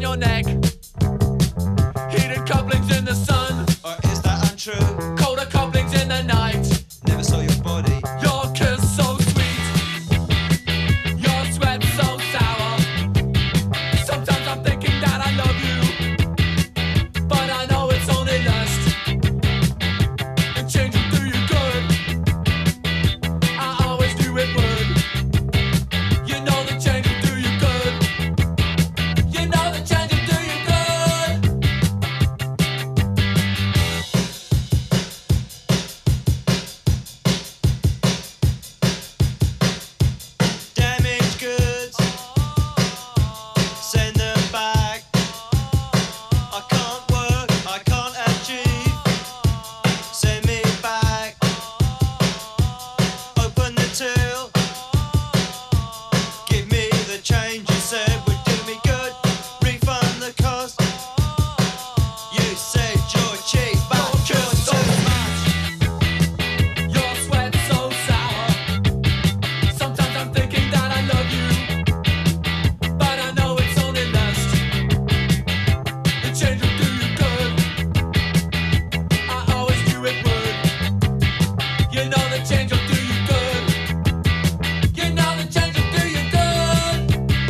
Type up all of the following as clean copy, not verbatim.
your neck. Heated couplings in the sun. Or is that untrue? Colder couplings in the night. Never saw your body. Your kiss so sweet. Your sweat so sour. Sometimes I'm thinking that I love you, but I know it's only lust. The change will do you good. I always knew it would. You know the change will do you good. You know the change will do you good. Damaged goods, send them back. I can't work, I can't achieve. Send me back. Open the till. Give me the change you said would do me good. Refund the cost. You said you're cheap, but you're So too much. Your sweat so sour. Sometimes I'm thinking that I love you, but I know it's only lust. The change will do you good. I always knew it would. You know the change will do you good. You know the change will do you good.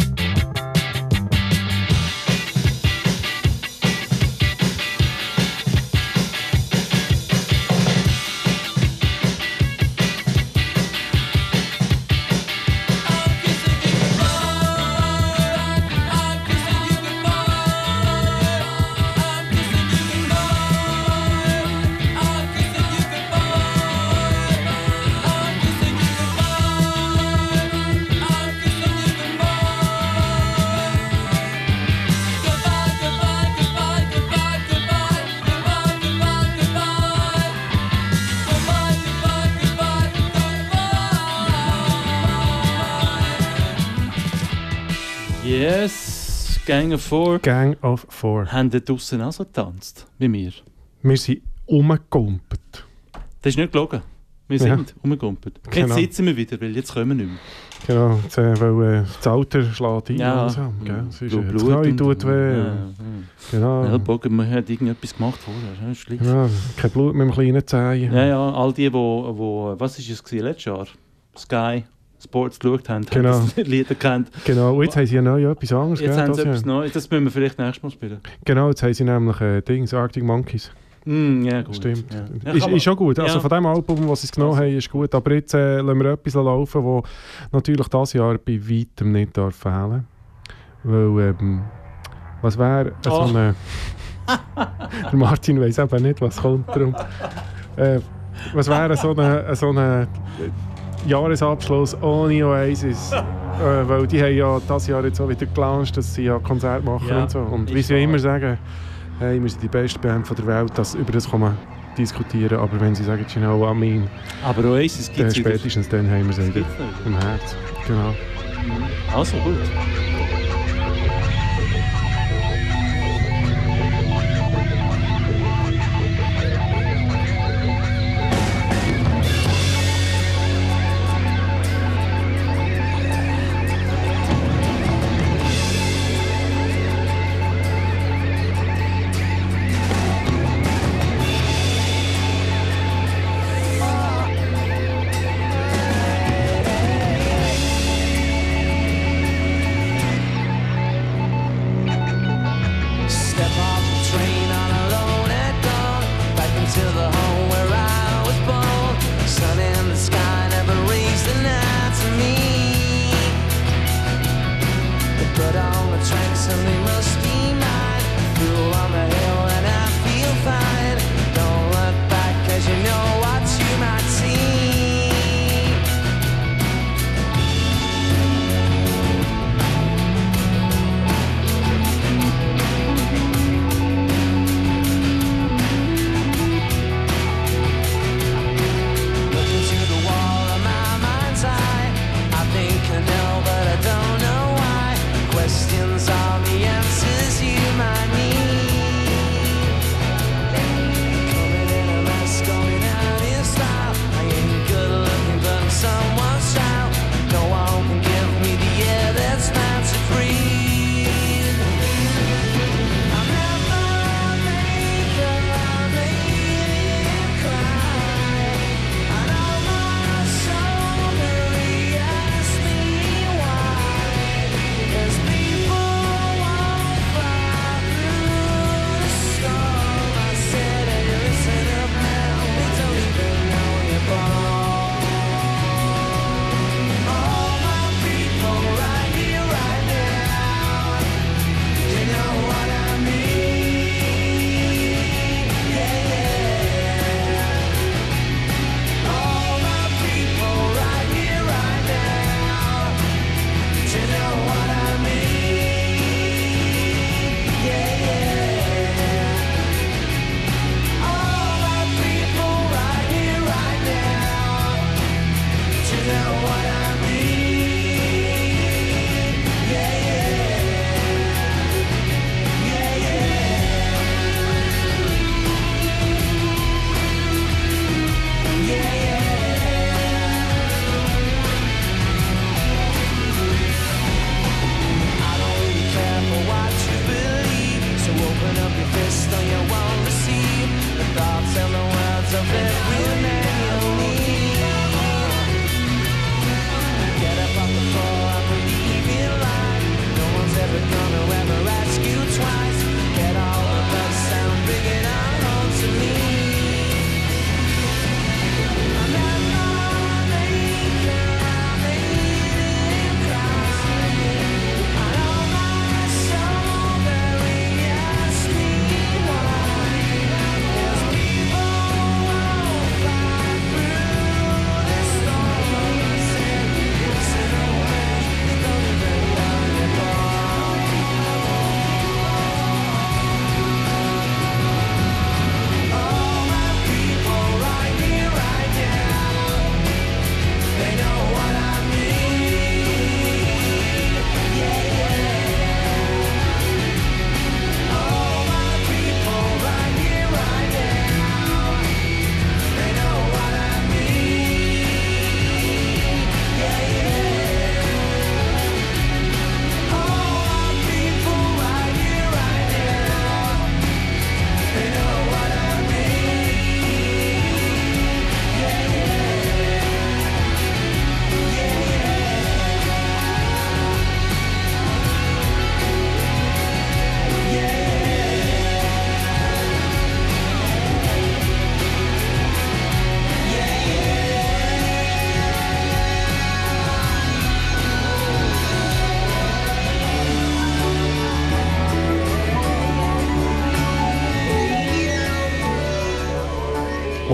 I'm kissing you goodbye. I'm kissing you goodbye. I'm kissing you goodbye. I'm kissing you goodbye. I'm kissing you goodbye. I'm kissing you goodbye. Goodbye, goodbye, goodbye, goodbye, goodbye, goodbye, goodbye, goodbye. Goodbye, goodbye, goodbye, goodbye. Yes, Gang of Four. Gang of Four. Haben die draussen auch so getanzt? Wie wir? Wir sind rumgekumpelt. Das ist nicht gelogen. Wir Ja. sind rumgegumpelt. Genau. Jetzt sitzen wir wieder, weil jetzt kommen wir nicht mehr. Genau, jetzt, weil das Alter schlägt ein Ja. langsam. Gell? Es ist, Blut das Knie und- tut weh. Ja, Genau. ja. Bogen, man hat irgendetwas gemacht vorher. Das ist schlimm. Ja, kein Blut mit dem kleinen Zehen. Ja, ja, all die, was ist es gewesen, letztes Jahr? Sky Sports geschaut haben, Genau. haben das Lied erkannt. Genau, und jetzt haben sie ja neu etwas anderes. Jetzt gell, haben sie das etwas Jahr. Neues. Das müssen wir vielleicht nächstes Mal spielen. Genau, jetzt haben sie nämlich Dings, Arctic Monkeys. Ja, gut. Stimmt. Ja. Ja, Ist, kann man- ist schon gut. Also Ja. von dem Album, was sie es genommen haben, ist gut. Aber jetzt lassen wir etwas laufen, das natürlich dieses Jahr bei weitem nicht darf fehlen. Weil, was wäre so Oh. eine... Der Martin weiss eben nicht, was kommt. Darum. Was wäre so eine Jahresabschluss ohne Oasis? Weil die haben ja dieses Jahr jetzt auch wieder gelauncht, dass sie ja Konzerte machen Ja, und so. Und ist wie sie wahr. immer sagen, hey, wir sind die beste Band von der Welt, über das kann man diskutieren. Aber wenn sie sagen, you know what I mean, Aber Oasis gibt es wieder. spätestens dann haben wir sie wieder Gibt's noch wieder. im Herz. Genau. Also gut.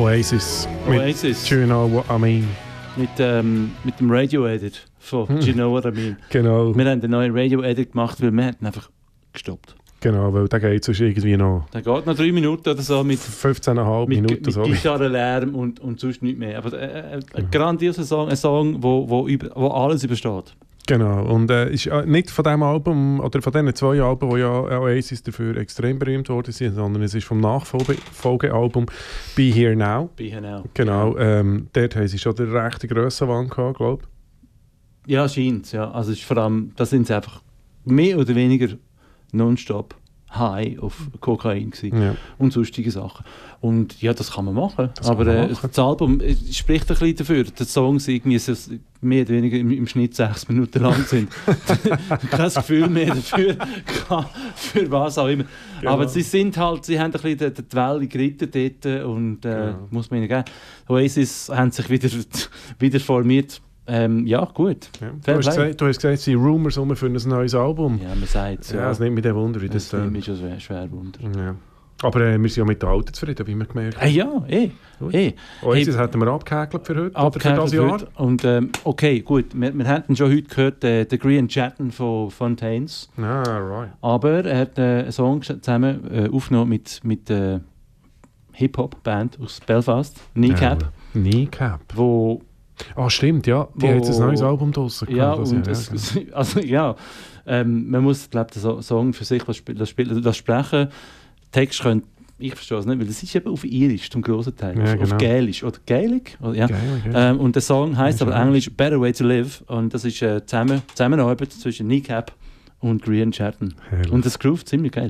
Oasis. Mit Oasis. Do You Know What I Mean? Mit dem Radio-Edit von Do You Know What I Mean? Genau. Wir haben den neuen Radio-Edit gemacht, weil wir hatten einfach gestoppt. Genau, weil der geht sonst irgendwie noch Der geht noch 3 Minuten oder so mit 15,5 Minuten. mit so. Gitarrenlärm und sonst nichts mehr. Aber ein grandioser Song, ein Song, wo alles übersteht. Genau, und ist nicht von diesem Album oder von diesen 2 Alben, die ja Oasis dafür extrem berühmt worden sind, sondern es ist vom Nachfolgealbum Be Here Now. Be Here Now. Genau, dort haben sie schon den rechten Grössenwand gehabt, glaube ich. Ja, scheint ja. Also es ist vor allem, da sind sie einfach mehr oder weniger nonstop high auf Kokain gewesen. Ja. Und sonstige Sachen. Und ja, das kann man machen. Das aber kann man machen. das Album spricht ein bisschen dafür, dass die Songs irgendwie so mehr oder weniger im Schnitt 6 Minuten lang sind. Kein Gefühl mehr dafür, für was auch immer. Genau. Aber sie haben ein bisschen die Welle geritten dort und muss man ihnen geben. Oasis haben sich wieder formiert. Ja, gut. Ja. Fair Du hast play. gesagt, es sind Rumors rum für ein neues Album. Ja, man sagt es. Ja, das nimmt mich dann Wunder, wie Das das... nimmt mich schon schwer Wunder. Ja. Aber wir sind ja mit den Alten zufrieden, wie wir gemerkt haben. Ja, Gut. Oasis hätten wir abgehäkelt für heute, oder für das Jahr. Und okay, gut, wir hatten schon heute gehört, den Green Chatton von Fontaines. Ah, right. Aber er hat einen Song zusammen aufgenommen mit der Hip-Hop-Band aus Belfast, Kneecap, Ja, Kneecap. wo Ah, stimmt, ja. Die haben jetzt ein neues Album draussen ja, gehabt, und das Jahr, es, also ja, man muss, glaube ich, den Song für sich das sprechen. Text könnte, ich verstehe es nicht, weil das ist eben auf Irisch zum grossen Teil, Ja, auf genau. Gälisch oder Gaelic. Oder, ja. Geil. Und der Song heisst Ja, aber schon. Englisch Better Way to Live und das ist eine Zusammenarbeit zwischen Kneecap und Green Chatton. Herrlich. Und das groovt ziemlich geil.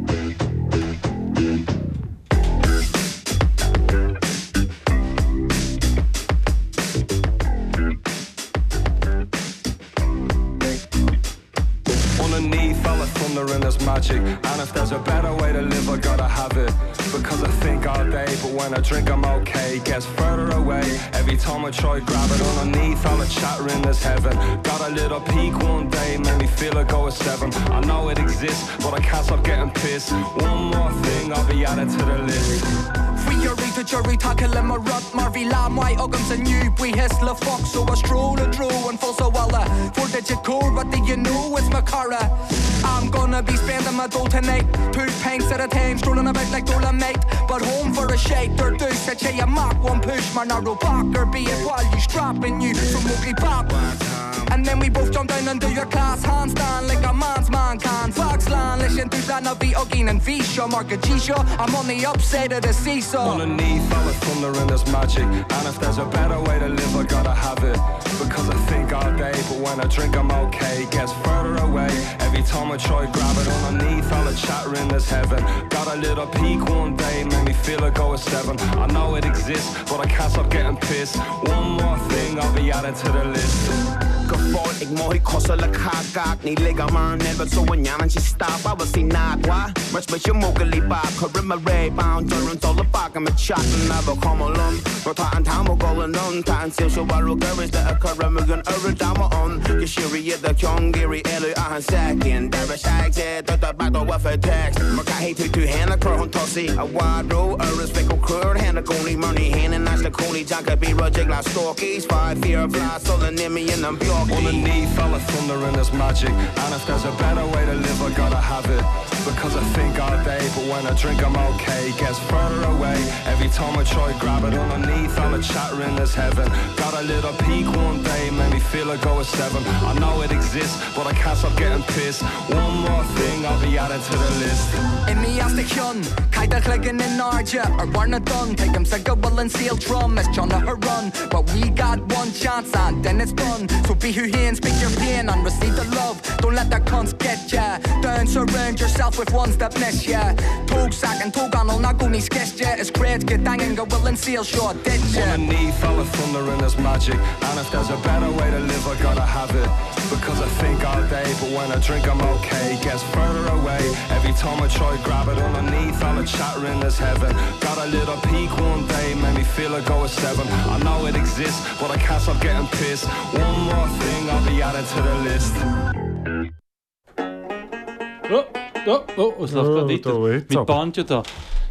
Underneath all the thunder and there's magic. And if there's a better way to live, I gotta have it. Because I think all day, but when I drink, I'm okay. Gets further away every time I try grab it. Underneath all the chattering, there's heaven. Got a little peak one day, made me feel it go at 7. I know it exists, but I can't stop getting pissed. One more thing, I'll be added to the list. Frieri to jury tackle my rut Marvy la my ogums and you we his la fox so I stroll and drew and full so well for the core but do you know it's my cara I'm gonna be spending my dough tonight 2 pints at a time strolling about like Dolomite but home for a shake or do such a mock one push my narrow back or be it while you strapping you from Mowgli Pop and then we both jump down and do your class handstand like a man's man can Foxland listen to that now be Ogin and Visha Market G-Show I'm on the upside of the seesaw Underneath all the thunder and there's magic. And if there's a better way to live, I gotta have it. Because I think all day, but when I drink, I'm okay. Gets further away every time I try grab it. Underneath all the chattering, there's heaven. Got a little peak one day, made me feel it go at 7. I know it exists, but I can't stop getting pissed. One more thing, I'll be added to the list. Gevoel, ik mooi kostelijk haak. Niet liggen maar net wat zo een jaar en je staat. Maar we zien nagwa. Maar met je mogelijk baak. Hoor me ray bound. Door tolle bakken met chatten. Maar we komen lang. Wat aan tamo going on. Taan stil zo waar ook er is. De akkeren me gaan over dame on. Je shiri je de kyong. Giri elu aan second. Daar is hij zet. Dat de back door wat voor tekst. Maar ga heet tu henne kör hon tossie. A wide row. Er is wikkel kör. Henne koning money. Henne naast de koning. Janka be rojig la stalkies. 5 year fly. Sollen nimmy in them bjork. Underneath all the thunder and there's magic. And if there's a better way to live, I gotta have it. Because I think all day, but when I drink, I'm okay. Gets further away every time I try grab it. Underneath all the chattering, there's heaven. Got a little peak one day, made me feel it go at 7. I know it exists, but I can't stop getting pissed. One more thing, I'll be added to the list. In the Astakun, Kaida Cleggan in Arja, or Barna Dun, take him Sega Will and Seal Drum, as John her run. But we got one chance and then it's done. So be who here and speak your pain and receive the love. Don't let that cunts get ya. Don't surround yourself with ones that miss ya. Tog sack and tog on all naguni sketch ya. It's great, get danging, go Will and Seal short, dead ya. Underneath all the thunder and there's magic. And if there's a better way to live, I gotta have it. Because I think all day, but when I drink, I'm okay. Gets further away every time I try grab it. Underneath all the chattering, there's heaven. Got a little peak one day, made me feel it go at 7. I know it exists, but I can't stop getting pissed. One more thing, I'll be added to the list. Es läuft gerade da weiter jetzt mit aber. Banjo da.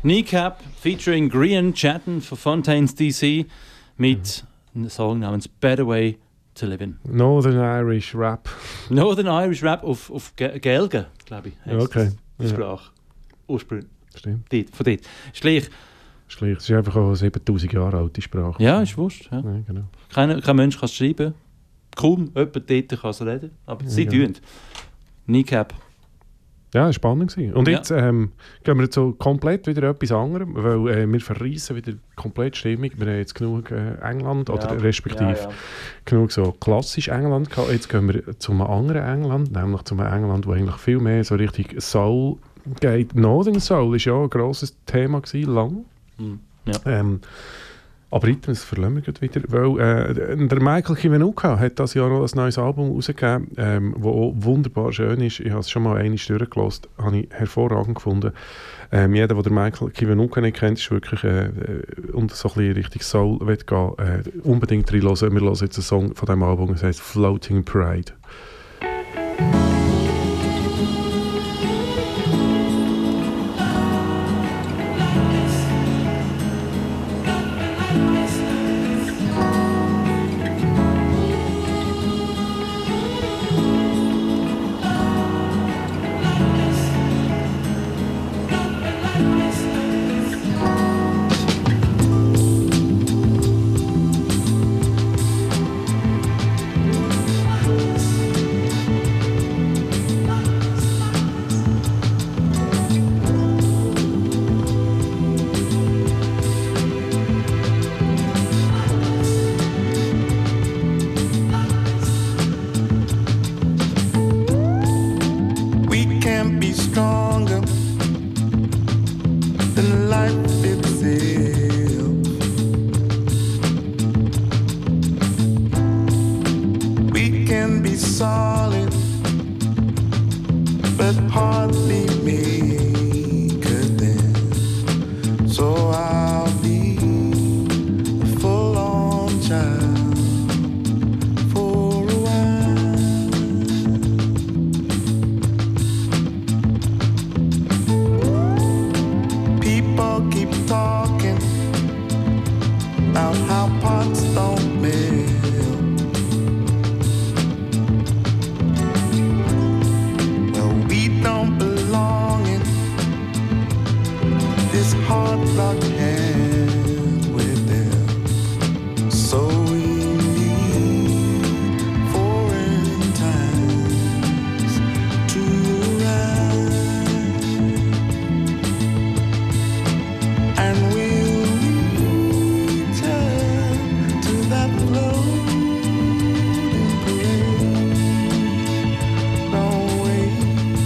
Kneecap featuring Grian Chatton von Fontaines DC mit einem Song namens Better Way to Living. Northern Irish Rap. Northern Irish Rap auf Gelge, glaube ich. heisst Okay. das. Die Ja. Sprache. Ursprünglich. Stimmt. Von dort. Ist gleich. Schlecht. Es ist einfach auch eine 7000 Jahre alte Sprache. Ja, ist wurscht. Ja. Ja, genau. Kein Mensch kann es schreiben. Kaum jemand dort kann es reden. Aber sie genau. tun. Kneecap. Ja, das war spannend gewesen. Und Ja. jetzt gehen wir jetzt so komplett wieder etwas anderes, weil wir verreissen wieder komplett die Stimmung. Wir haben jetzt genug England, oder respektive genug so klassisch England gehabt. Jetzt gehen wir zu einem anderen England, nämlich zu einem England, wo eigentlich viel mehr so richtig Soul geht. Northern Soul war ja ein grosses Thema gewesen, lang. Ja. Aber Rhythmus verlassen wir gerade wieder, weil der Michael Kiwanuka hat das Jahr noch ein neues Album rausgegeben, das auch wunderbar schön ist. Ich habe es schon mal einmal durchgelassen, habe ich hervorragend gefunden. Jeder, der Michael Kiwanuka nicht kennt, ist wirklich und so ein bisschen Richtung Soul will gehen, unbedingt reinhören. Wir hören jetzt einen Song von diesem Album, das heisst Floating Pride. We can't be stronger than life itself. We can be solid, but hardly make a dent. So I'll be a full-on child for a while. People keep talking about how pots don't melt. Well, we don't belong in this hard rock hand with them. So we need foreign times to arrive. And we'll return to that floating parade. Don't wait.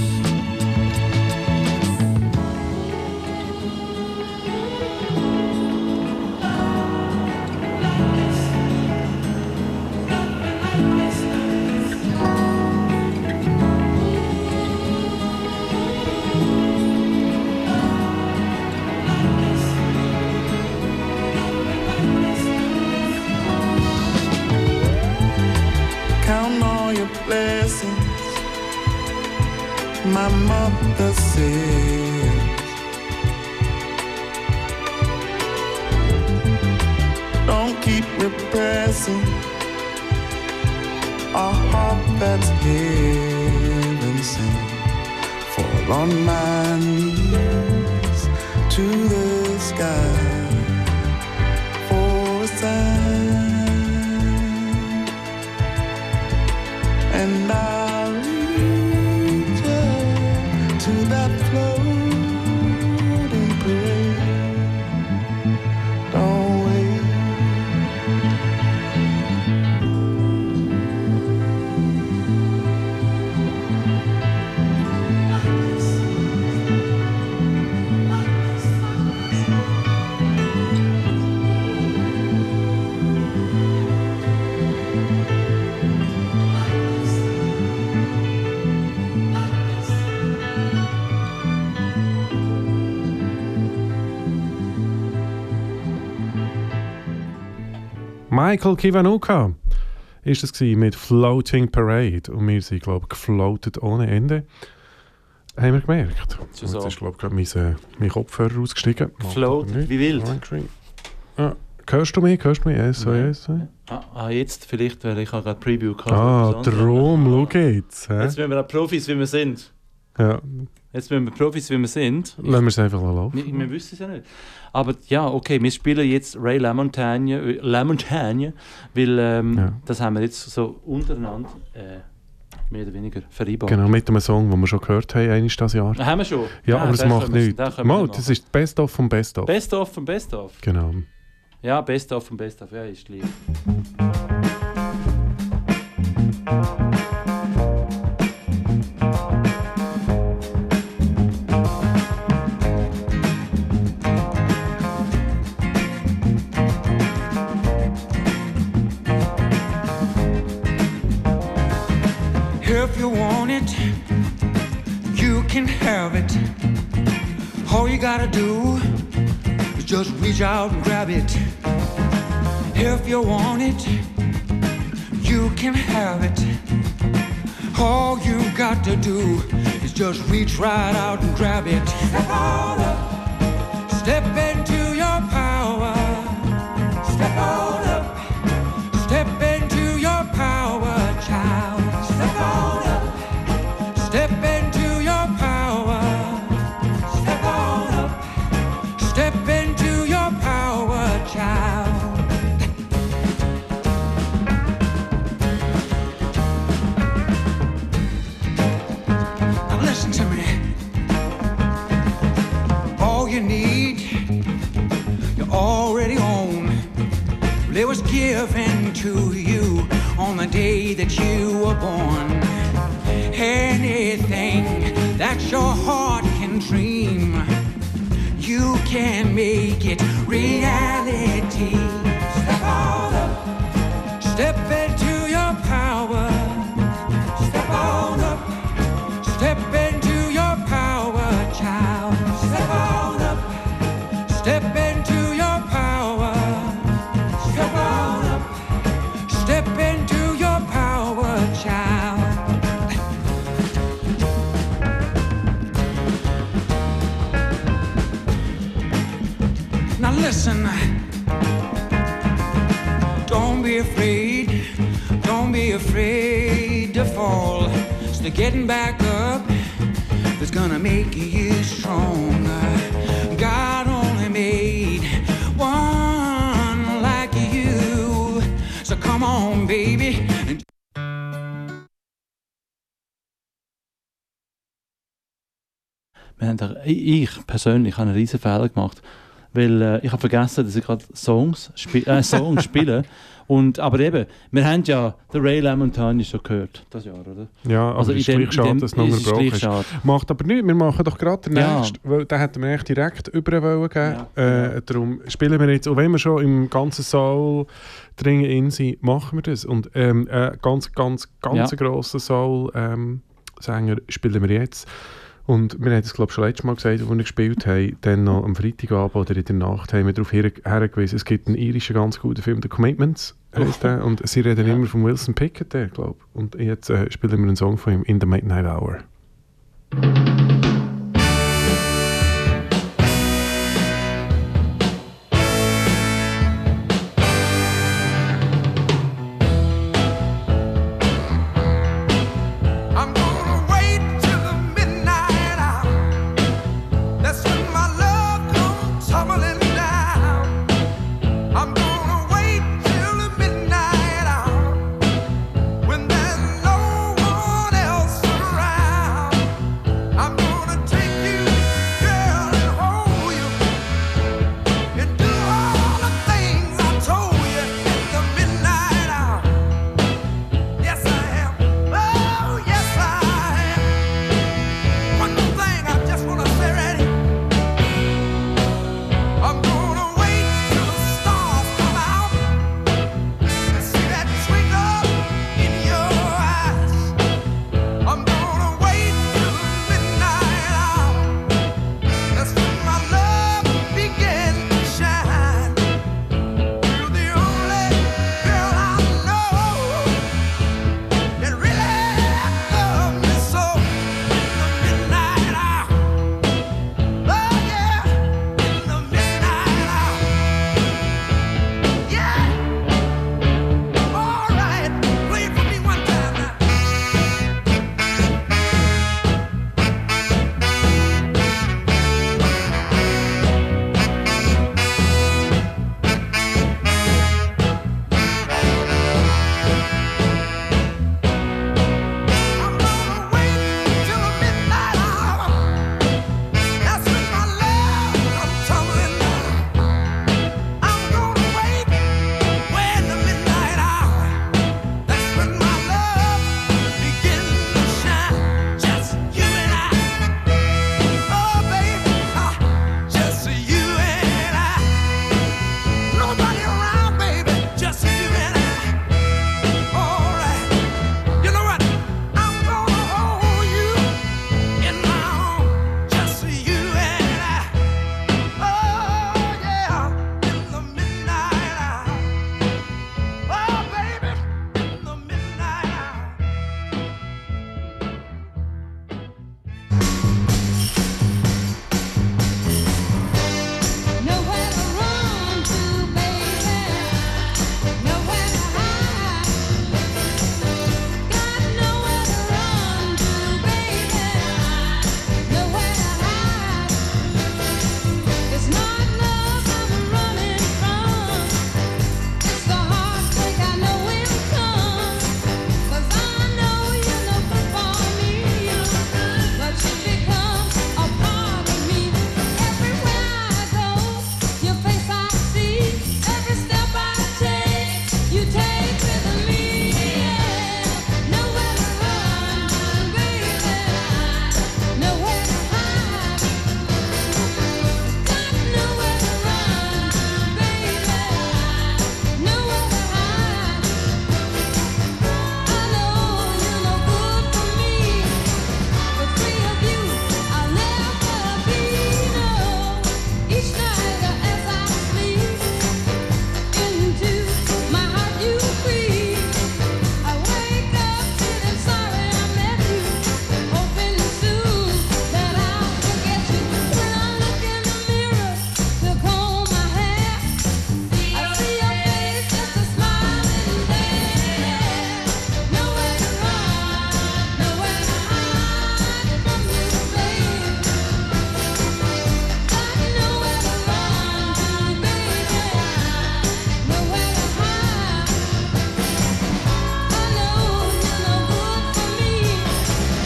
Count all your blessings, my mother says. Don't keep repressing a heart that's heaven sent. Fall on my knees to the sky for a sign. And I'll return to that floating parade. Don't wait. Michael Kiwanuka ist das mit Floating Parade. Und wir sind, glaube ich, gefloatet ohne Ende. haben wir gemerkt. Ist Jetzt so. ist, glaube ich, gerade mein Kopfhörer ausgestiegen. Gefloat, wie wild. Hörst du mich? Yes, so, yes. Jetzt vielleicht, weil ich habe gerade Preview gehabt. Darum, schau jetzt. Jetzt müssen wir auch Profis, wie wir sind. Ja, Jetzt müssen wir Profis, wie wir sind. lassen wir es einfach laufen. Wir wissen es ja nicht. Aber ja, okay, wir spielen jetzt Ray LaMontagne, weil das haben wir jetzt so untereinander mehr oder weniger vereinbart. Genau, mit einem Song, den wir schon gehört haben, eines das Jahr. Haben wir schon? Ja, aber es macht nichts. Mal, das ist ist Best of vom Best of. Best of vom Best of. Genau. Ja, Best of vom Best of, ja, ist lieb. If you want it, you can have it. All you gotta do is just reach out and grab it. If you want it, you can have it. All you got to do is just reach right out and grab it. Step on up, step into your power. Step on up, step into your power, child. Step on up, step into your power. Step on up, step into your power, child. Now listen to me. All you need, you already own. It was given to you on the day that you were born. Anything that your heart can dream, you can make it reality. Step on up, step into your power. Step on up, step into your power, child. Step on up, step into your power. Step on up, step into your power, child. Now listen, don't be afraid to fall. It's the getting back up that's gonna make you stronger. God only made one like you, so come on, baby. Ich persönlich habe einen riesen Fehler gemacht, weil ich habe vergessen, dass ich gerade Songs spiele. Aber eben, wir haben ja den Ray LaMontagne schon gehört, das Jahr, oder? Ja, aber Also es ist gleich schade, dass es noch unterbrochen ist. Schade. Macht aber nichts, wir machen doch gerade den Ja. nächsten, weil den hätten wir eigentlich direkt über wollen geben. Ja. Darum spielen wir jetzt, und wenn wir schon im ganzen Soul drin sind, machen wir das. Und ganz grosser Soul-Sänger spielen wir jetzt. Und wir haben es, glaube ich, schon letztes Mal gesagt, als wir gespielt haben, dann noch am Freitagabend oder in der Nacht haben wir darauf hingewiesen, es gibt einen irischen ganz guten Film, «The Commitments» heisst der, und sie reden immer von Wilson Pickett, glaube ich. Und jetzt spielen wir einen Song von ihm, «In the Midnight Hour».